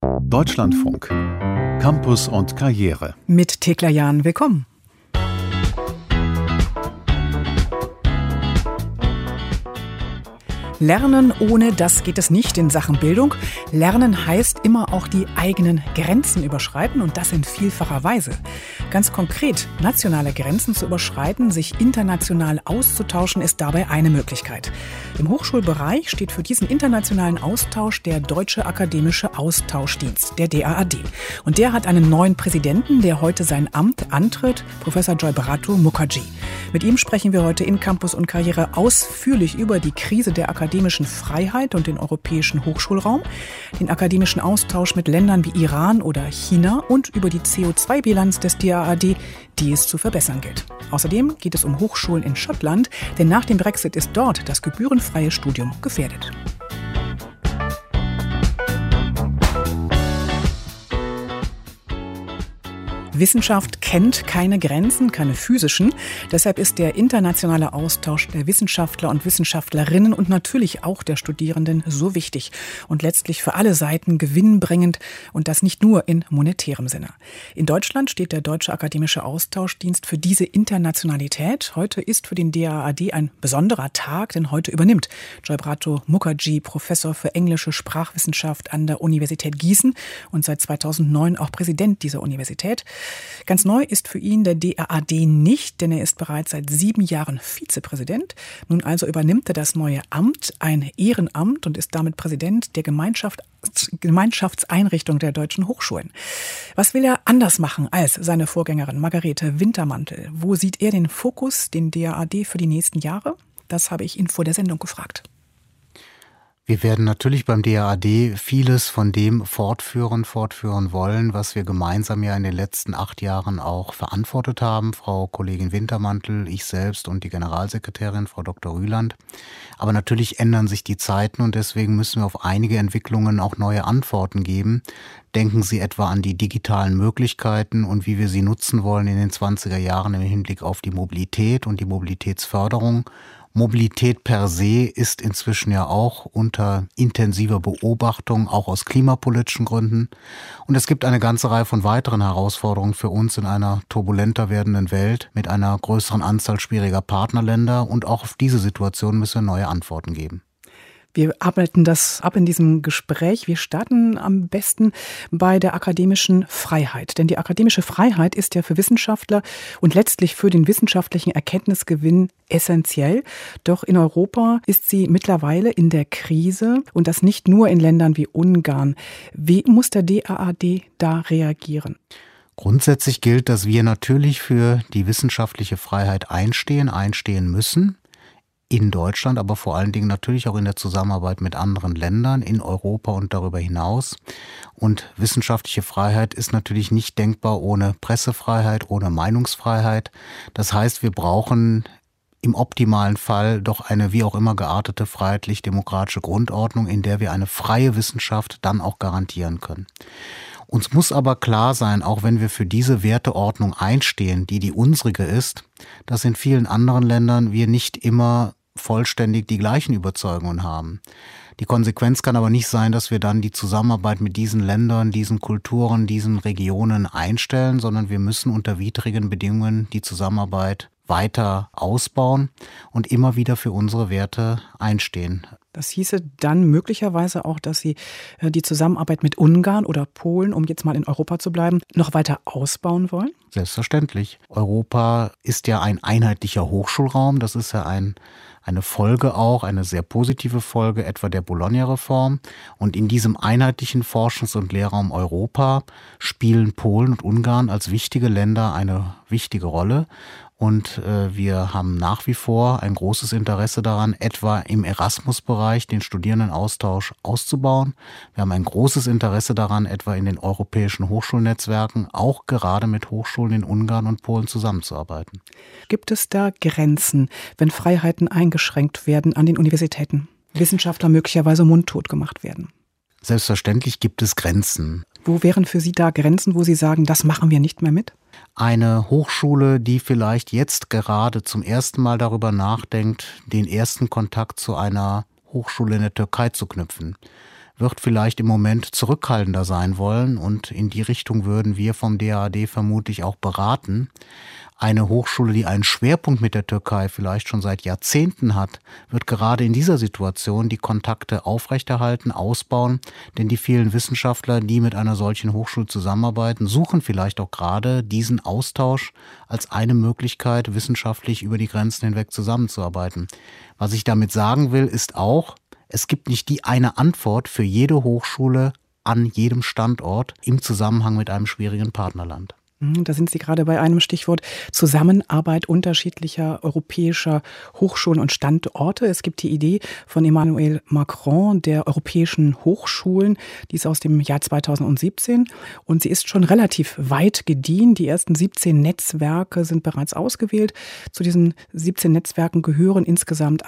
Deutschlandfunk. Campus und Karriere. Mit Thekla Jahn, willkommen. Lernen ohne das geht es nicht in Sachen Bildung. Lernen heißt immer auch die eigenen Grenzen überschreiten und das in vielfacher Weise. Ganz konkret, nationale Grenzen zu überschreiten, sich international auszutauschen, ist dabei eine Möglichkeit. Im Hochschulbereich steht für diesen internationalen Austausch der Deutsche Akademische Austauschdienst, der DAAD. Und der hat einen neuen Präsidenten, der heute sein Amt antritt, Professor Joybrato Mukherjee. Mit ihm sprechen wir heute in Campus und Karriere ausführlich über die Krise der akademischen Freiheit und den europäischen Hochschulraum, den akademischen Austausch mit Ländern wie Iran oder China und über die CO2-Bilanz des DAAD, die es zu verbessern gilt. Außerdem geht es um Hochschulen in Schottland, denn nach dem Brexit ist dort das gebührenfreie Studium gefährdet. Wissenschaft kennt keine Grenzen, keine physischen. Deshalb ist der internationale Austausch der Wissenschaftler und Wissenschaftlerinnen und natürlich auch der Studierenden so wichtig und letztlich für alle Seiten gewinnbringend und das nicht nur in monetärem Sinne. In Deutschland steht der Deutsche Akademische Austauschdienst für diese Internationalität. Heute ist für den DAAD ein besonderer Tag, denn heute übernimmt Joybrato Mukherjee Professor für englische Sprachwissenschaft an der Universität Gießen und seit 2009 auch Präsident dieser Universität. Ganz neu ist für ihn der DAAD nicht, denn er ist bereits seit 7 Jahren Vizepräsident. Nun also übernimmt er das neue Amt, ein Ehrenamt, und ist damit Präsident der Gemeinschaftseinrichtung der deutschen Hochschulen. Was will er anders machen als seine Vorgängerin Margarete Wintermantel? Wo sieht er den Fokus, den DAAD für die nächsten Jahre? Das habe ich ihn vor der Sendung gefragt. Wir werden natürlich beim DAAD vieles von dem fortführen wollen, was wir gemeinsam ja in den letzten 8 Jahren auch verantwortet haben. Frau Kollegin Wintermantel, ich selbst und die Generalsekretärin, Frau Dr. Rüland. Aber natürlich ändern sich die Zeiten und deswegen müssen wir auf einige Entwicklungen auch neue Antworten geben. Denken Sie etwa an die digitalen Möglichkeiten und wie wir sie nutzen wollen in den 20er Jahren im Hinblick auf die Mobilität und die Mobilitätsförderung. Mobilität per se ist inzwischen ja auch unter intensiver Beobachtung, auch aus klimapolitischen Gründen. Und es gibt eine ganze Reihe von weiteren Herausforderungen für uns in einer turbulenter werdenden Welt mit einer größeren Anzahl schwieriger Partnerländer. Und auch auf diese Situation müssen wir neue Antworten geben. Wir arbeiten das ab in diesem Gespräch. Wir starten am besten bei der akademischen Freiheit. Denn die akademische Freiheit ist ja für Wissenschaftler und letztlich für den wissenschaftlichen Erkenntnisgewinn essentiell. Doch in Europa ist sie mittlerweile in der Krise und das nicht nur in Ländern wie Ungarn. Wie muss der DAAD da reagieren? Grundsätzlich gilt, dass wir natürlich für die wissenschaftliche Freiheit einstehen müssen. In Deutschland, aber vor allen Dingen natürlich auch in der Zusammenarbeit mit anderen Ländern, in Europa und darüber hinaus. Und wissenschaftliche Freiheit ist natürlich nicht denkbar ohne Pressefreiheit, ohne Meinungsfreiheit. Das heißt, wir brauchen im optimalen Fall doch eine wie auch immer geartete freiheitlich-demokratische Grundordnung, in der wir eine freie Wissenschaft dann auch garantieren können. Uns muss aber klar sein, auch wenn wir für diese Werteordnung einstehen, die unsrige ist, dass in vielen anderen Ländern wir nicht immer vollständig die gleichen Überzeugungen haben. Die Konsequenz kann aber nicht sein, dass wir dann die Zusammenarbeit mit diesen Ländern, diesen Kulturen, diesen Regionen einstellen, sondern wir müssen unter widrigen Bedingungen die Zusammenarbeit weiter ausbauen und immer wieder für unsere Werte einstehen. Das hieße dann möglicherweise auch, dass Sie die Zusammenarbeit mit Ungarn oder Polen, um jetzt mal in Europa zu bleiben, noch weiter ausbauen wollen? Selbstverständlich. Europa ist ja ein einheitlicher Hochschulraum. Das ist ja eine Folge auch, eine sehr positive Folge etwa der Bologna-Reform. Und in diesem einheitlichen Forschungs- und Lehrraum Europa spielen Polen und Ungarn als wichtige Länder eine wichtige Rolle. Und wir haben nach wie vor ein großes Interesse daran, etwa im Erasmus-Bereich den Studierendenaustausch auszubauen. Wir haben ein großes Interesse daran, etwa in den europäischen Hochschulnetzwerken auch gerade mit Hochschulen in Ungarn und Polen zusammenzuarbeiten. Gibt es da Grenzen, wenn Freiheiten eingeschränkt werden an den Universitäten? Wissenschaftler möglicherweise mundtot gemacht werden? Selbstverständlich gibt es Grenzen. Wo wären für Sie da Grenzen, wo Sie sagen, das machen wir nicht mehr mit? Eine Hochschule, die vielleicht jetzt gerade zum ersten Mal darüber nachdenkt, den ersten Kontakt zu einer Hochschule in der Türkei zu knüpfen, wird vielleicht im Moment zurückhaltender sein wollen und in die Richtung würden wir vom DAAD vermutlich auch beraten. Eine Hochschule, die einen Schwerpunkt mit der Türkei vielleicht schon seit Jahrzehnten hat, wird gerade in dieser Situation die Kontakte aufrechterhalten, ausbauen, denn die vielen Wissenschaftler, die mit einer solchen Hochschule zusammenarbeiten, suchen vielleicht auch gerade diesen Austausch als eine Möglichkeit, wissenschaftlich über die Grenzen hinweg zusammenzuarbeiten. Was ich damit sagen will, ist auch, es gibt nicht die eine Antwort für jede Hochschule an jedem Standort im Zusammenhang mit einem schwierigen Partnerland. Da sind Sie gerade bei einem Stichwort Zusammenarbeit unterschiedlicher europäischer Hochschulen und Standorte. Es gibt die Idee von Emmanuel Macron der europäischen Hochschulen, die ist aus dem Jahr 2017 und sie ist schon relativ weit gediehen. Die ersten 17 Netzwerke sind bereits ausgewählt. Zu diesen 17 Netzwerken gehören insgesamt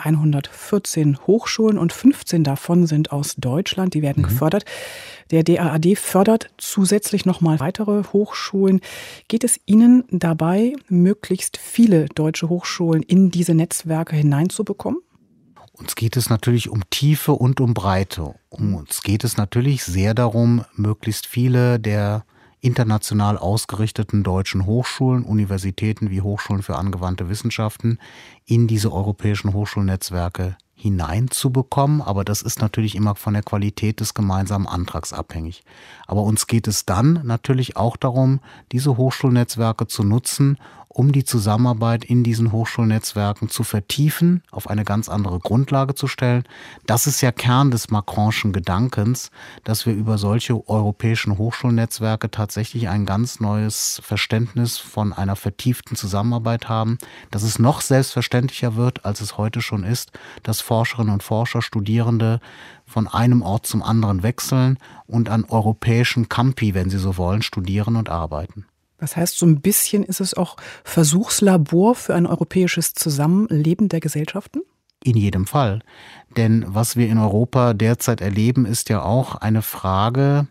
114 Hochschulen und 15 davon sind aus Deutschland. Die werden gefördert. Der DAAD fördert zusätzlich nochmal weitere Hochschulen. Geht es Ihnen dabei, möglichst viele deutsche Hochschulen in diese Netzwerke hineinzubekommen? Uns geht es natürlich um Tiefe und um Breite. Uns geht es natürlich sehr darum, möglichst viele der international ausgerichteten deutschen Hochschulen, Universitäten wie Hochschulen für angewandte Wissenschaften in diese europäischen Hochschulnetzwerke hineinzubekommen, aber das ist natürlich immer von der Qualität des gemeinsamen Antrags abhängig. Aber uns geht es dann natürlich auch darum, diese Hochschulnetzwerke zu nutzen, um die Zusammenarbeit in diesen Hochschulnetzwerken zu vertiefen, auf eine ganz andere Grundlage zu stellen. Das ist ja Kern des Macronschen Gedankens, dass wir über solche europäischen Hochschulnetzwerke tatsächlich ein ganz neues Verständnis von einer vertieften Zusammenarbeit haben, dass es noch selbstverständlicher wird, als es heute schon ist, dass Forscherinnen und Forscher, Studierende von einem Ort zum anderen wechseln und an europäischen Campi, wenn Sie so wollen, studieren und arbeiten. Das heißt, so ein bisschen ist es auch Versuchslabor für ein europäisches Zusammenleben der Gesellschaften? In jedem Fall. Denn was wir in Europa derzeit erleben, ist ja auch eine Frage,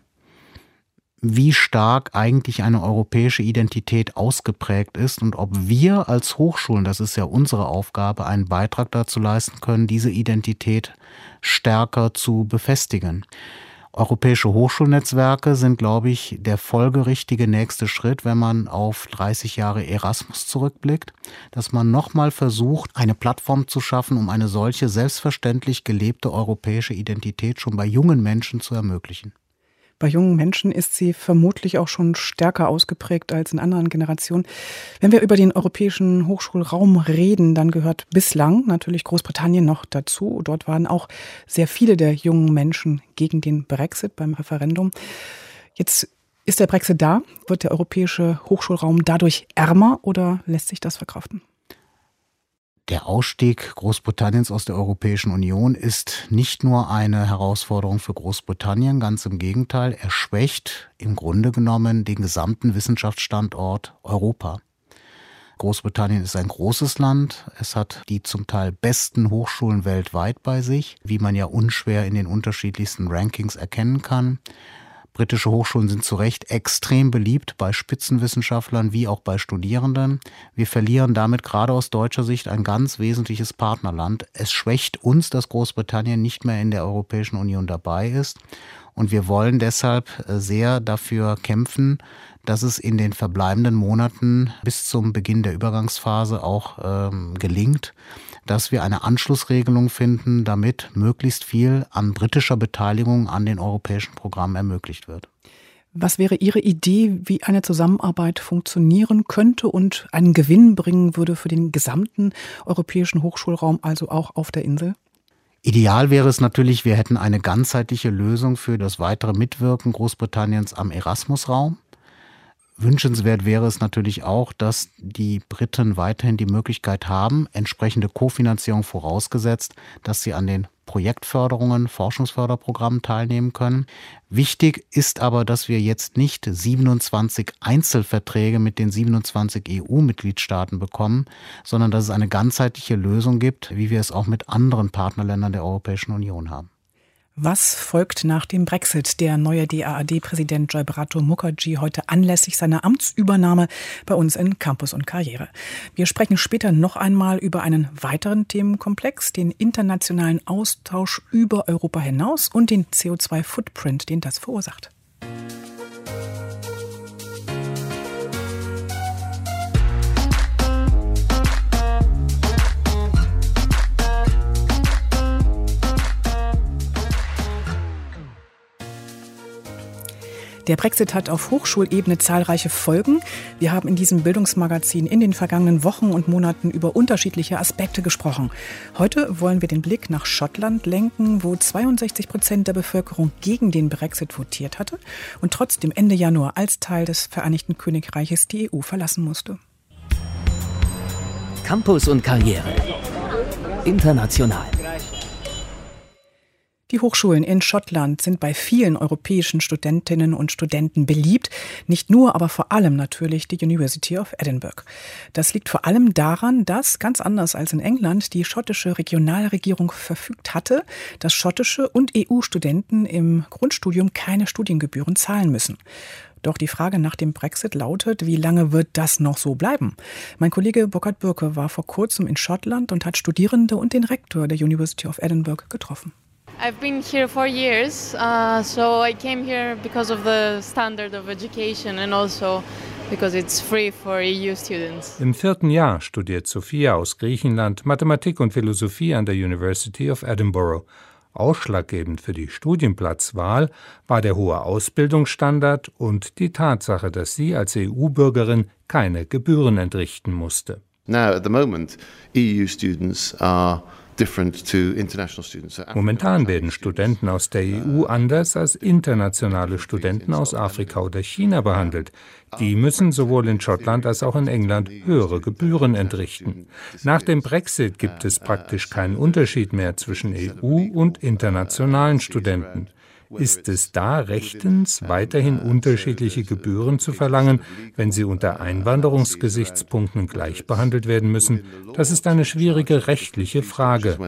wie stark eigentlich eine europäische Identität ausgeprägt ist und ob wir als Hochschulen, das ist ja unsere Aufgabe, einen Beitrag dazu leisten können, diese Identität stärker zu befestigen. Europäische Hochschulnetzwerke sind, glaube ich, der folgerichtige nächste Schritt, wenn man auf 30 Jahre Erasmus zurückblickt, dass man nochmal versucht, eine Plattform zu schaffen, um eine solche selbstverständlich gelebte europäische Identität schon bei jungen Menschen zu ermöglichen. Bei jungen Menschen ist sie vermutlich auch schon stärker ausgeprägt als in anderen Generationen. Wenn wir über den europäischen Hochschulraum reden, dann gehört bislang natürlich Großbritannien noch dazu. Dort waren auch sehr viele der jungen Menschen gegen den Brexit beim Referendum. Jetzt ist der Brexit da. Wird der europäische Hochschulraum dadurch ärmer oder lässt sich das verkraften? Der Ausstieg Großbritanniens aus der Europäischen Union ist nicht nur eine Herausforderung für Großbritannien, ganz im Gegenteil, er schwächt im Grunde genommen den gesamten Wissenschaftsstandort Europa. Großbritannien ist ein großes Land, es hat die zum Teil besten Hochschulen weltweit bei sich, wie man ja unschwer in den unterschiedlichsten Rankings erkennen kann. Britische Hochschulen sind zu Recht extrem beliebt bei Spitzenwissenschaftlern wie auch bei Studierenden. Wir verlieren damit gerade aus deutscher Sicht ein ganz wesentliches Partnerland. Es schwächt uns, dass Großbritannien nicht mehr in der Europäischen Union dabei ist. Und wir wollen deshalb sehr dafür kämpfen, dass es in den verbleibenden Monaten bis zum Beginn der Übergangsphase auch gelingt, dass wir eine Anschlussregelung finden, damit möglichst viel an britischer Beteiligung an den europäischen Programmen ermöglicht wird. Was wäre Ihre Idee, wie eine Zusammenarbeit funktionieren könnte und einen Gewinn bringen würde für den gesamten europäischen Hochschulraum, also auch auf der Insel? Ideal wäre es natürlich, wir hätten eine ganzheitliche Lösung für das weitere Mitwirken Großbritanniens am Erasmus-Raum. Wünschenswert wäre es natürlich auch, dass die Briten weiterhin die Möglichkeit haben, entsprechende Kofinanzierung vorausgesetzt, dass sie an den Projektförderungen, Forschungsförderprogrammen teilnehmen können. Wichtig ist aber, dass wir jetzt nicht 27 Einzelverträge mit den 27 EU-Mitgliedstaaten bekommen, sondern dass es eine ganzheitliche Lösung gibt, wie wir es auch mit anderen Partnerländern der Europäischen Union haben. Was folgt nach dem Brexit? Der neue DAAD-Präsident Jabrato Mukherjee heute anlässlich seiner Amtsübernahme bei uns in Campus und Karriere. Wir sprechen später noch einmal über einen weiteren Themenkomplex, den internationalen Austausch über Europa hinaus und den CO2-Footprint, den das verursacht. Der Brexit hat auf Hochschulebene zahlreiche Folgen. Wir haben in diesem Bildungsmagazin in den vergangenen Wochen und Monaten über unterschiedliche Aspekte gesprochen. Heute wollen wir den Blick nach Schottland lenken, wo 62% der Bevölkerung gegen den Brexit votiert hatte und trotzdem Ende Januar als Teil des Vereinigten Königreiches die EU verlassen musste. Campus und Karriere. International. Die Hochschulen in Schottland sind bei vielen europäischen Studentinnen und Studenten beliebt. Nicht nur, aber vor allem natürlich die University of Edinburgh. Das liegt vor allem daran, dass, ganz anders als in England, die schottische Regionalregierung verfügt hatte, dass schottische und EU-Studenten im Grundstudium keine Studiengebühren zahlen müssen. Doch die Frage nach dem Brexit lautet, wie lange wird das noch so bleiben? Mein Kollege Burkhard Bürke war vor kurzem in Schottland und hat Studierende und den Rektor der University of Edinburgh getroffen. I've been here 4 years, so I came here because of the standard of education and also because it's free for EU students. Im 4. Jahr studiert Sophia aus Griechenland Mathematik und Philosophie an der University of Edinburgh. Ausschlaggebend für die Studienplatzwahl war der hohe Ausbildungsstandard und die Tatsache, dass sie als EU-Bürgerin keine Gebühren entrichten musste. Now, at the moment, EU students are Momentan werden Studenten aus der EU anders als internationale Studenten aus Afrika oder China behandelt. Die müssen sowohl in Schottland als auch in England höhere Gebühren entrichten. Nach dem Brexit gibt es praktisch keinen Unterschied mehr zwischen EU- und internationalen Studenten. Ist es da rechtens, weiterhin unterschiedliche Gebühren zu verlangen, wenn sie unter Einwanderungsgesichtspunkten gleich behandelt werden müssen? Das ist eine schwierige rechtliche Frage,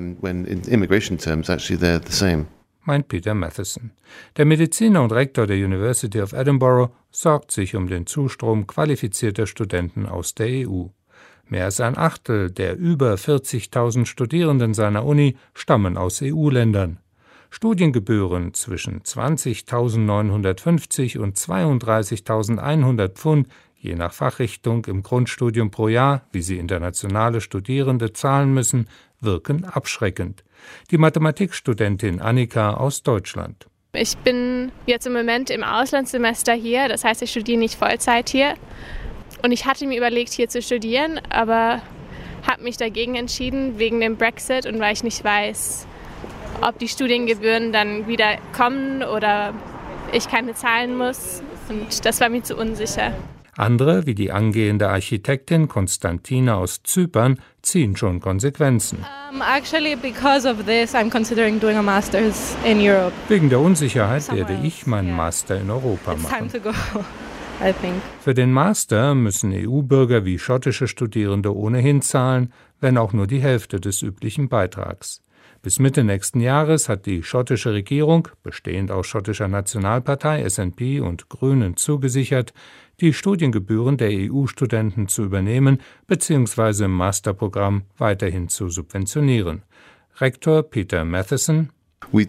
meint Peter Matheson. Der Mediziner und Rektor der University of Edinburgh sorgt sich um den Zustrom qualifizierter Studenten aus der EU. Mehr als ein Achtel der über 40.000 Studierenden seiner Uni stammen aus EU-Ländern. Studiengebühren zwischen 20.950 und 32.100 Pfund, je nach Fachrichtung im Grundstudium pro Jahr, wie sie internationale Studierende zahlen müssen, wirken abschreckend. Die Mathematikstudentin Annika aus Deutschland. Ich bin jetzt im Moment im Auslandssemester hier, das heißt, ich studiere nicht Vollzeit hier. Und ich hatte mir überlegt, hier zu studieren, aber habe mich dagegen entschieden, wegen dem Brexit und weil ich nicht weiß, ob die Studiengebühren dann wieder kommen oder ich keine zahlen muss. Und das war mir zu unsicher. Andere, wie die angehende Architektin Konstantina aus Zypern, ziehen schon Konsequenzen. Actually, because of this, I'm considering doing a master's in Europe. Wegen der Unsicherheit werde ich meinen Master in Europa machen. It's time to go, I think. Für den Master müssen EU-Bürger wie schottische Studierende ohnehin zahlen, wenn auch nur die Hälfte des üblichen Beitrags. Bis Mitte nächsten Jahres hat die schottische Regierung, bestehend aus schottischer Nationalpartei, SNP und Grünen, zugesichert, die Studiengebühren der EU-Studenten zu übernehmen bzw. im Masterprogramm weiterhin zu subventionieren. Rektor Peter Matheson: Wir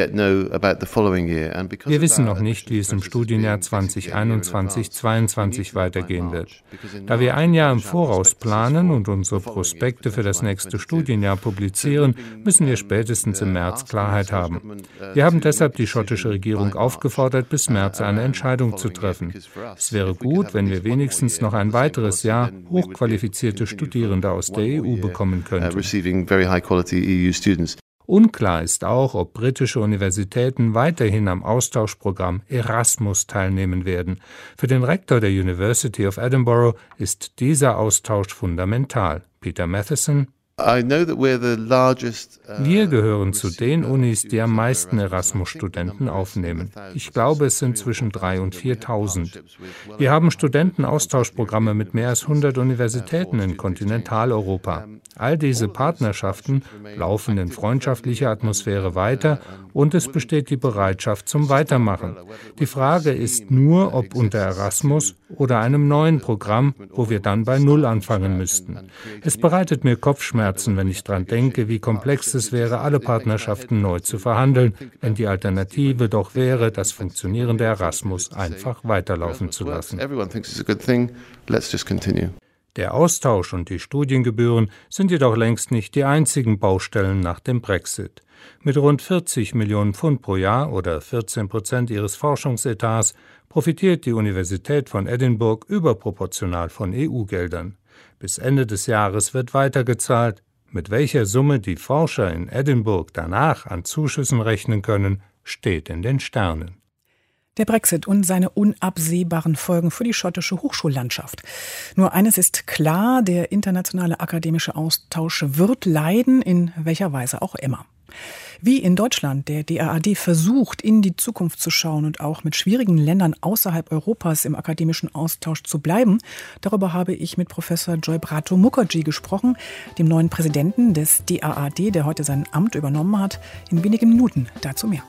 wissen noch nicht, wie es im Studienjahr 2021/22 weitergehen wird. Da wir ein Jahr im Voraus planen und unsere Prospekte für das nächste Studienjahr publizieren, müssen wir spätestens im März Klarheit haben. Wir haben deshalb die schottische Regierung aufgefordert, bis März eine Entscheidung zu treffen. Es wäre gut, wenn wir wenigstens noch ein weiteres Jahr hochqualifizierte Studierende aus der EU bekommen könnten. Unklar ist auch, ob britische Universitäten weiterhin am Austauschprogramm Erasmus teilnehmen werden. Für den Rektor der University of Edinburgh ist dieser Austausch fundamental. Peter Matheson: Wir gehören zu den Unis, die am meisten Erasmus-Studenten aufnehmen. Ich glaube, es sind zwischen 3.000 und 4.000. Wir haben Studentenaustauschprogramme mit mehr als 100 Universitäten in Kontinentaleuropa. All diese Partnerschaften laufen in freundschaftlicher Atmosphäre weiter und es besteht die Bereitschaft zum Weitermachen. Die Frage ist nur, ob unter Erasmus oder einem neuen Programm, wo wir dann bei Null anfangen müssten. Es bereitet mir Kopfschmerzen, wenn ich daran denke, wie komplex es wäre, alle Partnerschaften neu zu verhandeln, wenn die Alternative doch wäre, das funktionierende Erasmus einfach weiterlaufen zu lassen. Der Austausch und die Studiengebühren sind jedoch längst nicht die einzigen Baustellen nach dem Brexit. Mit rund 40 Millionen Pfund pro Jahr oder 14% ihres Forschungsetats profitiert die Universität von Edinburgh überproportional von EU-Geldern. Bis Ende des Jahres wird weitergezahlt. Mit welcher Summe die Forscher in Edinburgh danach an Zuschüssen rechnen können, steht in den Sternen. Der Brexit und seine unabsehbaren Folgen für die schottische Hochschullandschaft. Nur eines ist klar, der internationale akademische Austausch wird leiden, in welcher Weise auch immer. Wie in Deutschland der DAAD versucht, in die Zukunft zu schauen und auch mit schwierigen Ländern außerhalb Europas im akademischen Austausch zu bleiben, darüber habe ich mit Professor Joybrato Mukherjee gesprochen, dem neuen Präsidenten des DAAD, der heute sein Amt übernommen hat. In wenigen Minuten dazu mehr.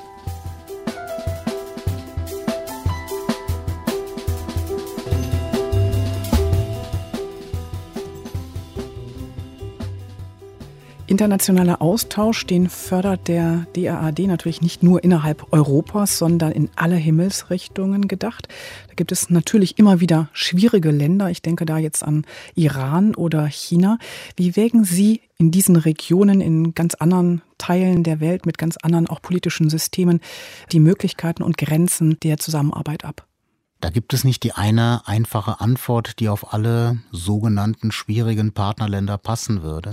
Internationaler Austausch, den fördert der DAAD natürlich nicht nur innerhalb Europas, sondern in alle Himmelsrichtungen gedacht. Da gibt es natürlich immer wieder schwierige Länder. Ich denke da jetzt an Iran oder China. Wie wägen Sie in diesen Regionen, in ganz anderen Teilen der Welt, mit ganz anderen auch politischen Systemen, die Möglichkeiten und Grenzen der Zusammenarbeit ab? Da gibt es nicht die eine einfache Antwort, die auf alle sogenannten schwierigen Partnerländer passen würde.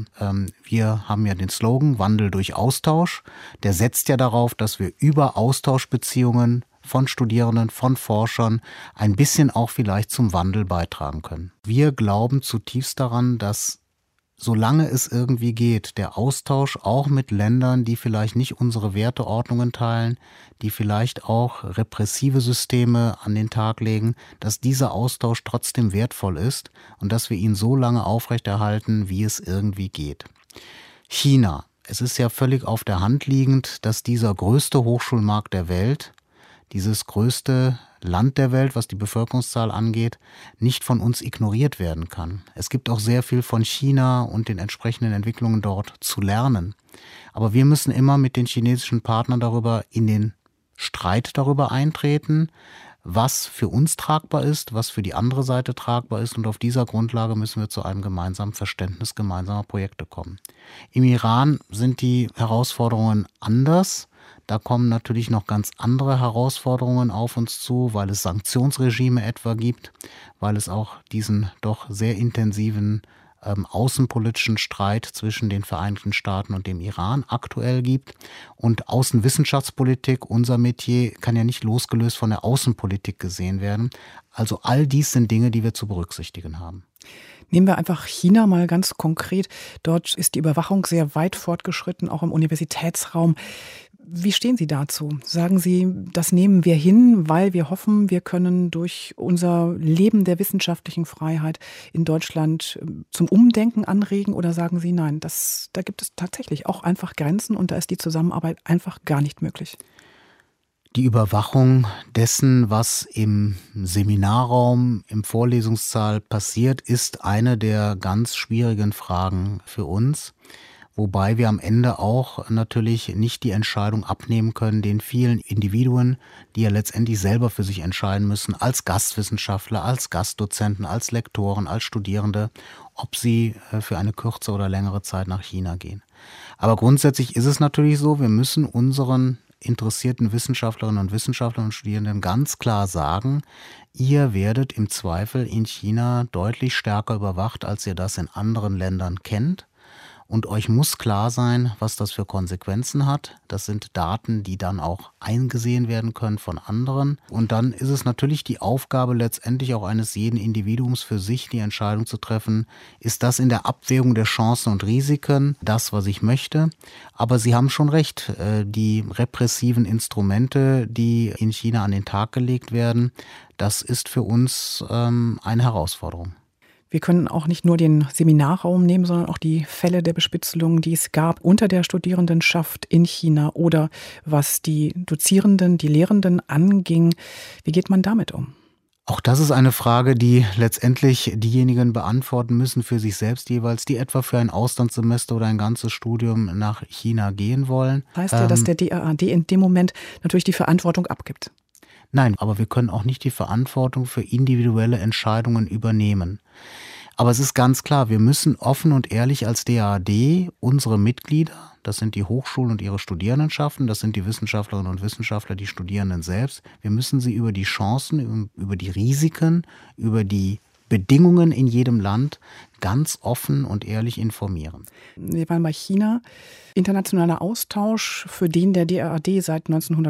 Wir haben ja den Slogan Wandel durch Austausch. Der setzt ja darauf, dass wir über Austauschbeziehungen von Studierenden, von Forschern ein bisschen auch vielleicht zum Wandel beitragen können. Wir glauben zutiefst daran, dass solange es irgendwie geht, der Austausch auch mit Ländern, die vielleicht nicht unsere Werteordnungen teilen, die vielleicht auch repressive Systeme an den Tag legen, dass dieser Austausch trotzdem wertvoll ist und dass wir ihn so lange aufrechterhalten, wie es irgendwie geht. China. Es ist ja völlig auf der Hand liegend, dass dieser größte Hochschulmarkt der Welt, dieses größte Land der Welt, was die Bevölkerungszahl angeht, nicht von uns ignoriert werden kann. Es gibt auch sehr viel von China und den entsprechenden Entwicklungen dort zu lernen. Aber wir müssen immer mit den chinesischen Partnern darüber in den Streit darüber eintreten, was für uns tragbar ist, was für die andere Seite tragbar ist. Und auf dieser Grundlage müssen wir zu einem gemeinsamen Verständnis gemeinsamer Projekte kommen. Im Iran sind die Herausforderungen anders. Da kommen natürlich noch ganz andere Herausforderungen auf uns zu, weil es Sanktionsregime etwa gibt, weil es auch diesen doch sehr intensiven außenpolitischen Streit zwischen den Vereinigten Staaten und dem Iran aktuell gibt. Und Außenwissenschaftspolitik, unser Metier, kann ja nicht losgelöst von der Außenpolitik gesehen werden. Also all dies sind Dinge, die wir zu berücksichtigen haben. Nehmen wir einfach China mal ganz konkret. Dort ist die Überwachung sehr weit fortgeschritten, auch im Universitätsraum. Wie stehen Sie dazu? Sagen Sie, das nehmen wir hin, weil wir hoffen, wir können durch unser Leben der wissenschaftlichen Freiheit in Deutschland zum Umdenken anregen? Oder sagen Sie, nein, da gibt es tatsächlich auch einfach Grenzen und da ist die Zusammenarbeit einfach gar nicht möglich? Die Überwachung dessen, was im Seminarraum, im Vorlesungssaal passiert, ist eine der ganz schwierigen Fragen für uns. Wobei wir am Ende auch natürlich nicht die Entscheidung abnehmen können, den vielen Individuen, die ja letztendlich selber für sich entscheiden müssen, als Gastwissenschaftler, als Gastdozenten, als Lektoren, als Studierende, ob sie für eine kürzere oder längere Zeit nach China gehen. Aber grundsätzlich ist es natürlich so, wir müssen unseren interessierten Wissenschaftlerinnen und Wissenschaftlern und Studierenden ganz klar sagen, ihr werdet im Zweifel in China deutlich stärker überwacht, als ihr das in anderen Ländern kennt. Und euch muss klar sein, was das für Konsequenzen hat. Das sind Daten, die dann auch eingesehen werden können von anderen. Und dann ist es natürlich die Aufgabe letztendlich auch eines jeden Individuums für sich, die Entscheidung zu treffen, ist das in der Abwägung der Chancen und Risiken das, was ich möchte. Aber Sie haben schon recht, die repressiven Instrumente, die in China an den Tag gelegt werden, das ist für uns eine Herausforderung. Wir können auch nicht nur den Seminarraum nehmen, sondern auch die Fälle der Bespitzelung, die es gab unter der Studierendenschaft in China oder was die Dozierenden, die Lehrenden anging. Wie geht man damit um? Auch das ist eine Frage, die letztendlich diejenigen beantworten müssen für sich selbst jeweils, die etwa für ein Auslandssemester oder ein ganzes Studium nach China gehen wollen. Heißt ja, dass der DAAD in dem Moment natürlich die Verantwortung abgibt. Nein, aber wir können auch nicht die Verantwortung für individuelle Entscheidungen übernehmen. Aber es ist ganz klar, wir müssen offen und ehrlich als DAAD unsere Mitglieder, das sind die Hochschulen und ihre Studierendenschaften, das sind die Wissenschaftlerinnen und Wissenschaftler, die Studierenden selbst, wir müssen sie über die Chancen, über die Risiken, über die Bedingungen in jedem Land ganz offen und ehrlich informieren. Wir waren bei China. Internationaler Austausch, für den der DAAD seit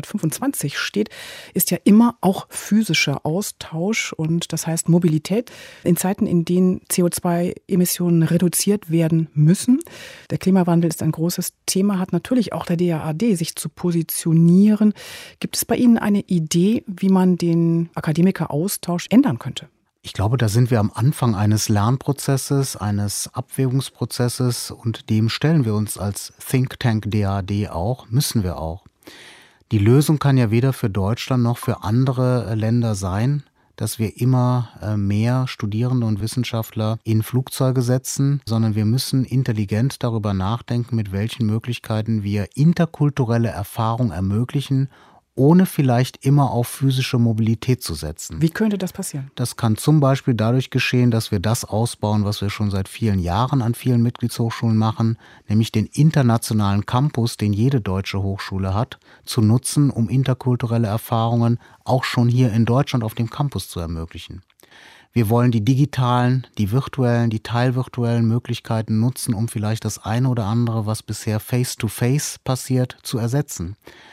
1925 steht, ist ja immer auch physischer Austausch und das heißt Mobilität in Zeiten, in denen CO2-Emissionen reduziert werden müssen. Der Klimawandel ist ein großes Thema, hat natürlich auch der DAAD sich zu positionieren. Gibt es bei Ihnen eine Idee, wie man den Akademiker-Austausch ändern könnte? Ich glaube, da sind wir am Anfang eines Lernprozesses, eines Abwägungsprozesses und dem stellen wir uns als Think Tank DAAD auch, müssen wir auch. Die Lösung kann ja weder für Deutschland noch für andere Länder sein, dass wir immer mehr Studierende und Wissenschaftler in Flugzeuge setzen, sondern wir müssen intelligent darüber nachdenken, mit welchen Möglichkeiten wir interkulturelle Erfahrung ermöglichen, ohne vielleicht immer auf physische Mobilität zu setzen. Wie könnte das passieren? Das kann zum Beispiel dadurch geschehen, dass wir das ausbauen, was wir schon seit vielen Jahren an vielen Mitgliedshochschulen machen, nämlich den internationalen Campus, den jede deutsche Hochschule hat, zu nutzen, um interkulturelle Erfahrungen auch schon hier in Deutschland auf dem Campus zu ermöglichen. Wir wollen die digitalen, die virtuellen, die teilvirtuellen Möglichkeiten nutzen, um vielleicht das eine oder andere, was bisher face-to-face passiert, zu ersetzen.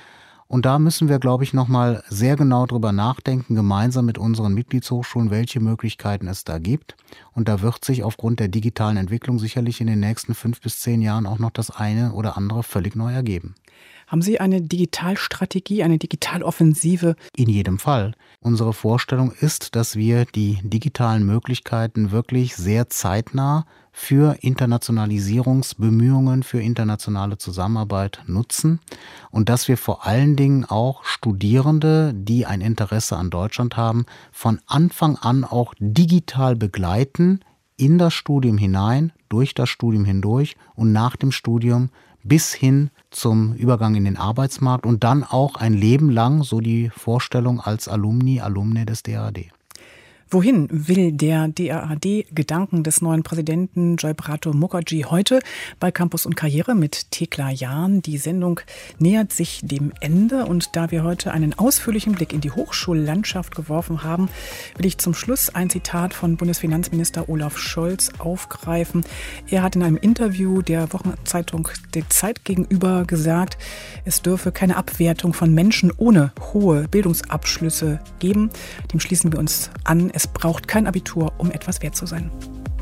Und da müssen wir, glaube ich, nochmal sehr genau drüber nachdenken, gemeinsam mit unseren Mitgliedshochschulen, welche Möglichkeiten es da gibt. Und da wird sich aufgrund der digitalen Entwicklung sicherlich in den nächsten 5 bis 10 Jahren auch noch das eine oder andere völlig neu ergeben. Haben Sie eine Digitalstrategie, eine Digitaloffensive? In jedem Fall. Unsere Vorstellung ist, dass wir die digitalen Möglichkeiten wirklich sehr zeitnah für Internationalisierungsbemühungen, für internationale Zusammenarbeit nutzen und dass wir vor allen Dingen auch Studierende, die ein Interesse an Deutschland haben, von Anfang an auch digital begleiten, in das Studium hinein, durch das Studium hindurch und nach dem Studium bis hin zum Übergang in den Arbeitsmarkt und dann auch ein Leben lang, so die Vorstellung als Alumni des DAAD. Wohin will der DAAD-Gedanken des neuen Präsidenten Joybrato Mukherjee heute bei Campus und Karriere mit Thekla Jahn? Die Sendung nähert sich dem Ende und da wir heute einen ausführlichen Blick in die Hochschullandschaft geworfen haben, will ich zum Schluss ein Zitat von Bundesfinanzminister Olaf Scholz aufgreifen. Er hat in einem Interview der Wochenzeitung Der Zeit gegenüber gesagt, es dürfe keine Abwertung von Menschen ohne hohe Bildungsabschlüsse geben. Dem schließen wir uns an. Es braucht kein Abitur, um etwas wert zu sein.